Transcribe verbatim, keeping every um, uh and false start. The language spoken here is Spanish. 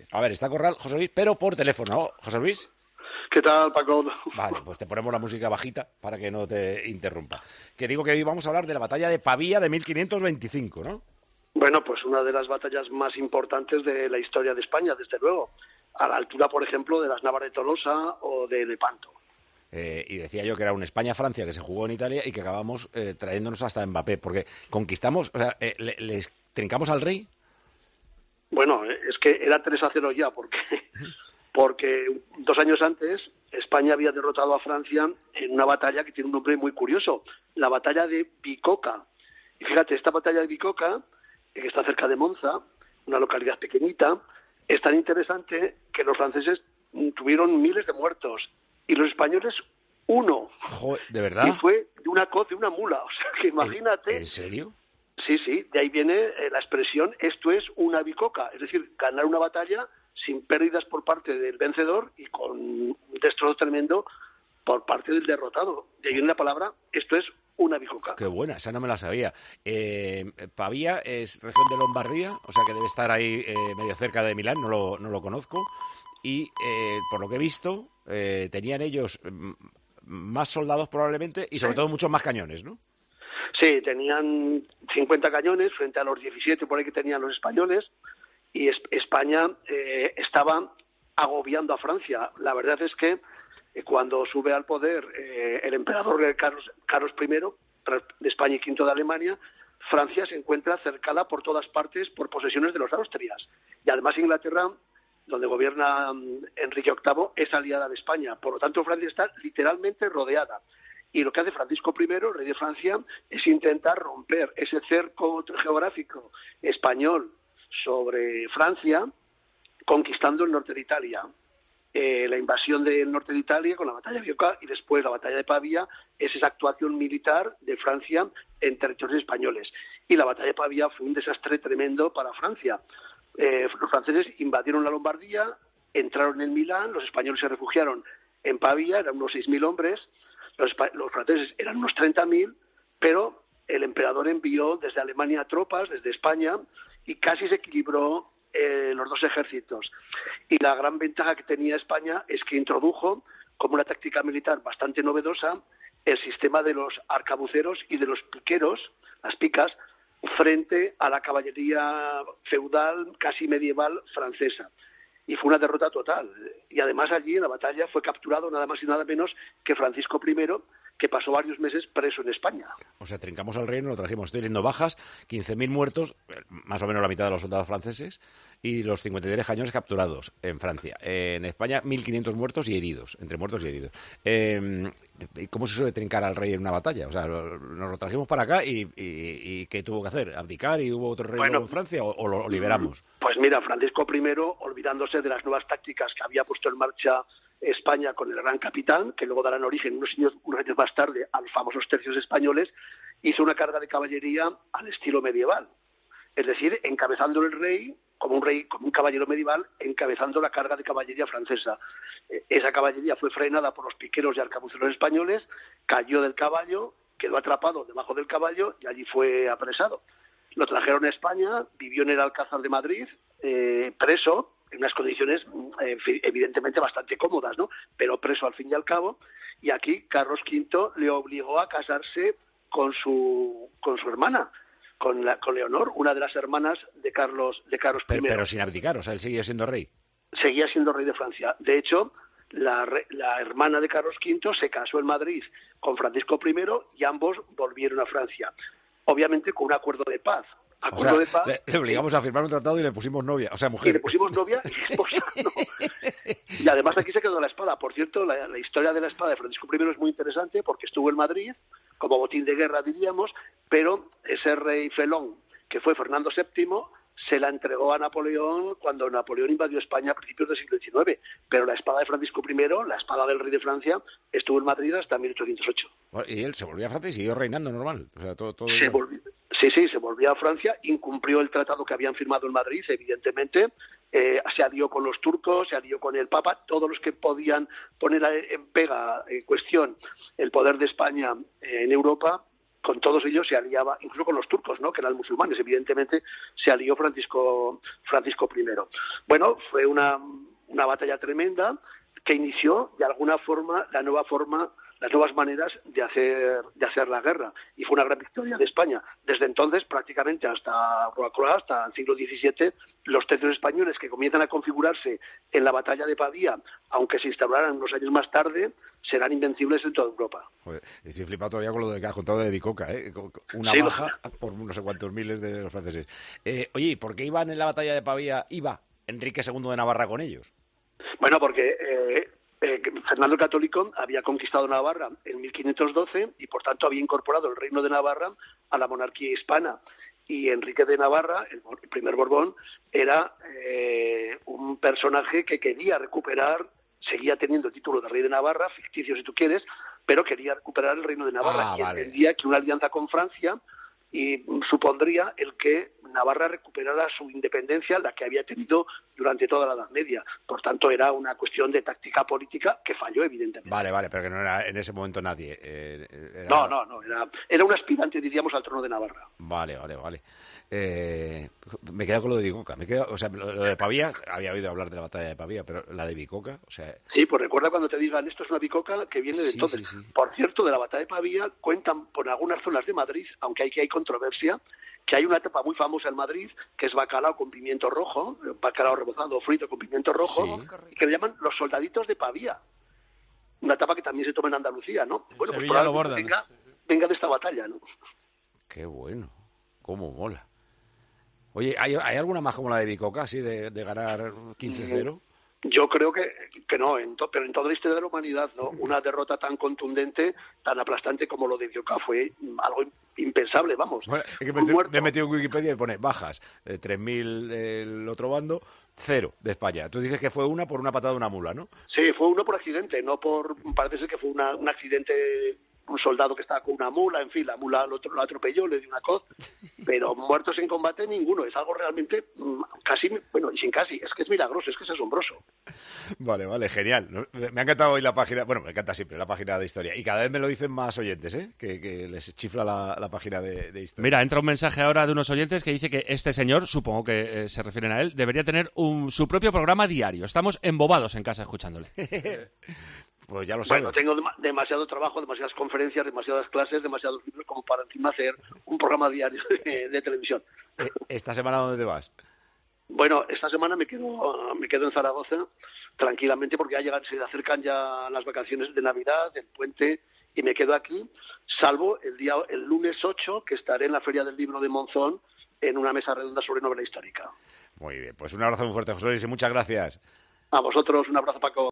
A ver, está Corral, José Luis, pero por teléfono, ¿no? José Luis. ¿Qué tal, Paco? Vale, pues te ponemos la música bajita para que no te interrumpa. Que digo que hoy vamos a hablar de la batalla de Pavía de mil quinientos veinticinco, ¿no? Bueno, pues una de las batallas más importantes de la historia de España, desde luego. A la altura, por ejemplo, de las Navas de Tolosa o de Lepanto. Eh, y decía yo que era un España-Francia que se jugó en Italia y que acabamos eh, trayéndonos hasta Mbappé, porque conquistamos, o sea, eh, le, les trincamos al rey. Bueno, es que era tres a cero ya, porque... porque dos años antes España había derrotado a Francia en una batalla que tiene un nombre muy curioso, la batalla de Bicoca. Y fíjate, esta batalla de Bicoca, que está cerca de Monza, una localidad pequeñita, es tan interesante que los franceses tuvieron miles de muertos y los españoles uno. Joder, ¿de verdad? Y fue de una coz de una mula, o sea que imagínate. ¿En serio? Sí, sí, de ahí viene eh, la expresión esto es una bicoca, es decir, ganar una batalla sin pérdidas por parte del vencedor y con un destrozo tremendo por parte del derrotado. De ahí viene la palabra, esto es una bicoca. Qué buena, esa no me la sabía. Eh, Pavía es región de Lombardía, o sea que debe estar ahí eh, medio cerca de Milán, no lo, no lo conozco. Y eh, por lo que he visto, eh, tenían ellos mm, más soldados probablemente y sobre todo muchos más cañones, ¿no? Sí, tenían cincuenta cañones frente a los diecisiete por ahí que tenían los españoles. Y España eh, estaba agobiando a Francia. La verdad es que eh, cuando sube al poder eh, el emperador Carlos, Carlos primero de España y quinto de Alemania, Francia se encuentra cercada por todas partes por posesiones de los Austrias. Y además Inglaterra, donde gobierna um, Enrique octavo, es aliada de España. Por lo tanto, Francia está literalmente rodeada. Y lo que hace Francisco primero, rey de Francia, es intentar romper ese cerco geográfico español sobre Francia, conquistando el norte de Italia. Eh, la invasión del norte de Italia con la batalla de Bicoca y después la batalla de Pavía es esa actuación militar de Francia en territorios españoles. Y la batalla de Pavía fue un desastre tremendo para Francia. Eh, los franceses invadieron la Lombardía, entraron en Milán, los españoles se refugiaron en Pavía, eran unos seis mil hombres, los, los franceses eran unos treinta mil, pero el emperador envió desde Alemania tropas, desde España, y casi se equilibró eh, los dos ejércitos. Y la gran ventaja que tenía España es que introdujo, como una táctica militar bastante novedosa, el sistema de los arcabuceros y de los piqueros, las picas, frente a la caballería feudal, casi medieval, francesa. Y fue una derrota total. Y además allí, en la batalla, fue capturado nada más y nada menos que Francisco primero, que pasó varios meses preso en España. O sea, trincamos al reino, lo trajimos. Estoy leyendo bajas, quince mil muertos, más o menos la mitad de los soldados franceses, y los cincuenta y tres cañones capturados en Francia. En España, mil quinientos muertos y heridos, entre muertos y heridos. Eh, ¿Cómo se suele trincar al rey en una batalla? O sea, nos lo trajimos para acá y, y, y ¿qué tuvo que hacer? ¿Abdicar y hubo otro rey bueno, en Francia o, o lo liberamos? Pues mira, Francisco primero, olvidándose de las nuevas tácticas que había puesto en marcha España con el Gran Capitán, que luego darán origen unos años, unos años más tarde a los famosos tercios españoles, hizo una carga de caballería al estilo medieval. Es decir, encabezando el rey, como un rey, como un caballero medieval, encabezando la carga de caballería francesa. Esa caballería fue frenada por los piqueros y arcabuceros españoles, cayó del caballo, quedó atrapado debajo del caballo y allí fue apresado. Lo trajeron a España, vivió en el Alcázar de Madrid, eh, preso, en unas condiciones eh, evidentemente bastante cómodas, ¿no? Pero preso al fin y al cabo, y aquí Carlos quinto le obligó a casarse con su con su hermana, con la con Leonor, una de las hermanas de Carlos de Carlos pero, primero. Pero sin abdicar, o sea, él seguía siendo rey. Seguía siendo rey de Francia. De hecho, la, la hermana de Carlos quinto se casó en Madrid con Francisco primero y ambos volvieron a Francia. Obviamente con un acuerdo de paz. Acuerdo o sea, de paz. Le, le obligamos a firmar un tratado y le pusimos novia, o sea, mujer. Y le pusimos novia y esposa, ¿no? Y además aquí se quedó la espada. Por cierto, la, la historia de la espada de Francisco primero es muy interesante porque estuvo en Madrid, como botín de guerra diríamos, pero ese rey felón, que fue Fernando séptimo, se la entregó a Napoleón cuando Napoleón invadió España a principios del siglo diecinueve. Pero la espada de Francisco primero, la espada del rey de Francia, estuvo en Madrid hasta mil ochocientos ocho. Y él se volvió a Francia y siguió reinando normal. O sea, todo, todo se volvió, sí, sí, se volvió a Francia, incumplió el tratado que habían firmado en Madrid, evidentemente, eh, se alió con los turcos, se alió con el Papa, todos los que podían poner en pega, en cuestión, el poder de España en Europa, con todos ellos se aliaba, incluso con los turcos, ¿no?, que eran musulmanes, evidentemente se alió Francisco Francisco primero. Bueno, fue una, una batalla tremenda que inició de alguna forma la nueva forma las nuevas maneras de hacer de hacer la guerra, y fue una gran victoria de España. Desde entonces, prácticamente hasta hasta el siglo diecisiete, los tercios españoles que comienzan a configurarse en la batalla de Pavía, aunque se instauraran unos años más tarde, serán invencibles en toda Europa. Joder, estoy flipado todavía con lo de que has contado de Bicoca, ¿eh? Una sí, baja lo... por no sé cuántos miles de los franceses. Eh, oye, ¿por qué iban en la batalla de Pavía, iba Enrique segundo de Navarra con ellos? Bueno, porque eh, eh, Fernando el Católico había conquistado Navarra en mil quinientos doce y, por tanto, había incorporado el reino de Navarra a la monarquía hispana. Y Enrique de Navarra, el, el primer Borbón, era eh, un personaje que quería recuperar, seguía teniendo el título de rey de Navarra, ficticio si tú quieres, pero quería recuperar el reino de Navarra. Ah, y vale. Entendía que una alianza con Francia y supondría el que Navarra recuperara su independencia, la que había tenido durante toda la Edad Media. Por tanto, era una cuestión de táctica política que falló, evidentemente. Vale, vale, pero que no era en ese momento nadie. Eh, era... No, no, no, era, era un aspirante, diríamos, al trono de Navarra. Vale, vale, vale. Eh, me he quedado con lo de Bicoca. Me he quedado, o sea, lo, lo de Pavía, había oído hablar de la batalla de Pavía, pero la de Bicoca, o sea... Sí, pues recuerda cuando te digan, esto es una bicoca que viene de Sí, entonces. sí, sí. Por cierto, de la batalla de Pavía cuentan por algunas zonas de Madrid, aunque aquí hay controversia, que hay una etapa muy famosa en Madrid, que es bacalao con pimiento rojo, bacalao rebozado frito con pimiento rojo, Sí. y que le llaman los soldaditos de Pavía. Una etapa que también se toma en Andalucía, ¿no? Bueno, pues Sevilla lo bordan. venga, venga de esta batalla, ¿no? Qué bueno, cómo mola. Oye, ¿hay, ¿hay alguna más como la de Bicoca, así de, de ganar quince cero? Yo creo que, que no, en to, pero en toda la historia de la humanidad, ¿no? Una derrota tan contundente, tan aplastante como lo de Bicoca fue algo impensable, vamos. Bueno, es que me, Un muerto. me he metido en Wikipedia y pone bajas, eh, tres mil del otro bando, cero de España. Tú dices que fue una por una patada de una mula, ¿no? Sí, fue uno por accidente, no por... Parece ser que fue una, un accidente, un soldado que estaba con una mula, en fin, la mula lo, lo atropelló, le dio una coz, pero muertos en combate ninguno. Es algo realmente mm, casi, bueno, y sin casi, es que es milagroso, es que es asombroso. Vale, vale, genial. Me ha encantado hoy la página, bueno, me encanta siempre la página de historia. Y cada vez me lo dicen más oyentes, ¿eh? Que, que les chifla la, la página de, de historia. Mira, entra un mensaje ahora de unos oyentes que dice que este señor, supongo que eh, se refieren a él, debería tener un, su propio programa diario. Estamos embobados en casa escuchándole. Pues ya lo sabes. Bueno, tengo dem demasiado trabajo, demasiadas conferencias, demasiadas clases, demasiados libros como para encima hacer un programa diario de, de televisión. ¿Esta semana dónde te vas? Bueno, esta semana me quedo me quedo en Zaragoza tranquilamente porque ya llegan, se acercan ya las vacaciones de Navidad, del puente, y me quedo aquí, salvo el día el lunes ocho, que estaré en la Feria del Libro de Monzón en una mesa redonda sobre novela histórica. Muy bien, pues un abrazo muy fuerte, José Luis, y muchas gracias. A vosotros, un abrazo, Paco.